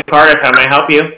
Cardiff, how may I help you?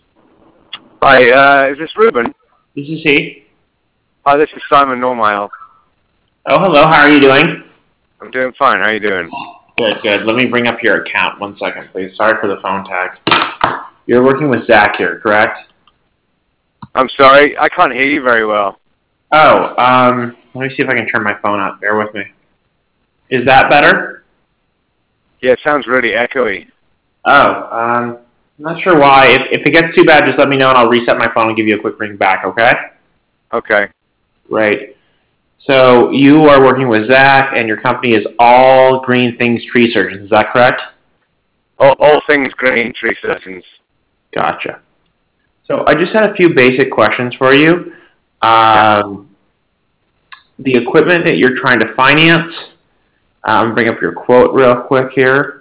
Hi, is this Ruben? This is he. Hi, this is Simon Normile. Oh, hello, how are you doing? I'm doing fine. How are you doing? Good, good. Let me bring up your account. 1 second, please. Sorry for the phone tag. You're working with Zach here, correct? I'm sorry, I can't hear you very well. Oh, let me see if I can turn my phone up. Bear with me. Is that better? Yeah, it sounds really echoey. Oh, I'm not sure why. If it gets too bad, just let me know and I'll reset my phone and give you a quick ring back, okay? Okay. Right. So you are working with Zach and your company is All Green Things Tree Surgeons, is that correct? All things green tree surgeons. Gotcha. So I just had a few basic questions for you. Yeah. The equipment that you're trying to finance, bring up your quote real quick here.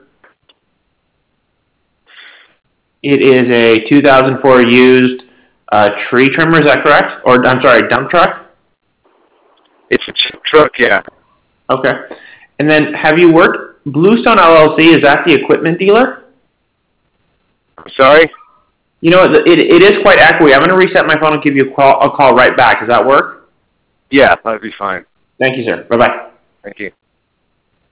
It is a 2004 used tree trimmer, is that correct? Or, I'm sorry, dump truck? It's a truck, yeah. Okay. And then have you worked, Bluestone LLC, is that the equipment dealer? I'm sorry? You know, it is quite echoey. I'm going to reset my phone and give you a call right back. Does that work? Yeah, that'd be fine. Thank you, sir. Bye-bye. Thank you.